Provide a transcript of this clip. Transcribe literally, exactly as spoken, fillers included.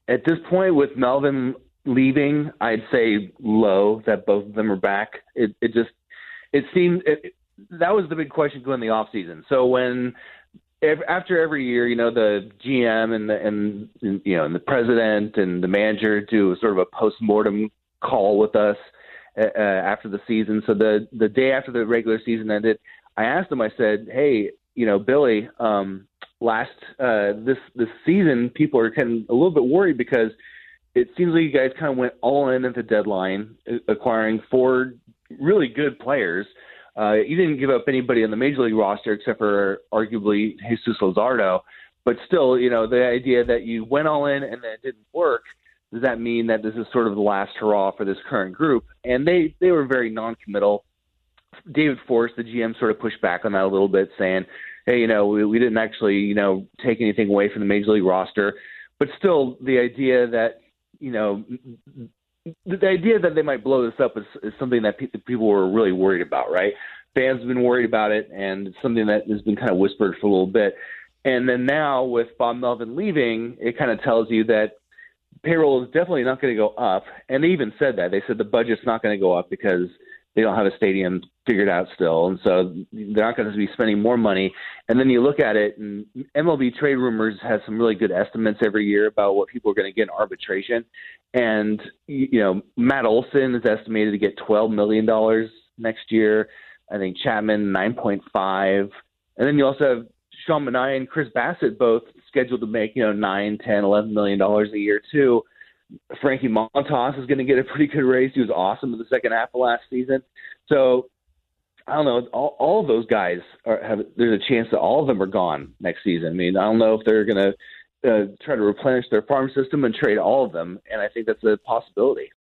At this point, with Melvin leaving, I'd say low that both of them are back. It, it just it seemed it, that was the big question going in the off season. So when after every year, you know, the G M and the and, and you know and the president and the manager do sort of a post-mortem call with us uh, after the season. So the the day after the regular season ended, I asked him. I said, "Hey, you know, Billy, um, last uh, this this season, people are kind of a little bit worried because it seems like you guys kind of went all in at the deadline, acquiring four really good players. Uh, you didn't give up anybody on the Major League roster except for arguably Jesus Luzardo. But still, you know, the idea that you went all in and that it didn't work, does that mean that this is sort of the last hurrah for this current group?" And they, they were very non-committal. David Force, the G M, sort of pushed back on that a little bit, saying, hey, you know, we, we didn't actually, you know, take anything away from the Major League roster. But still, the idea that, you know, the idea that they might blow this up is, is something that pe- people were really worried about, right? Fans have been worried about it, and it's something that has been kind of whispered for a little bit. And then now with Bob Melvin leaving, it kind of tells you that payroll is definitely not going to go up. And they even said that. They said the budget's not going to go up because they don't have a stadium figured out still. And so they're not going to be spending more money. And then you look at it, and M L B Trade Rumors has some really good estimates every year about what people are going to get in arbitration. And, you know, Matt Olson is estimated to get twelve million dollars next year. I think Chapman, nine point five. And then you also have Sean Manaea and Chris Bassett both scheduled to make, you know, nine, ten, eleven million dollars a year too. Frankie Montas is going to get a pretty good raise. He was awesome in the second half of last season. So I don't know. All, all of those guys are, have. There's a chance that all of them are gone next season. I mean, I don't know if they're going to uh, try to replenish their farm system and trade all of them. And I think that's a possibility.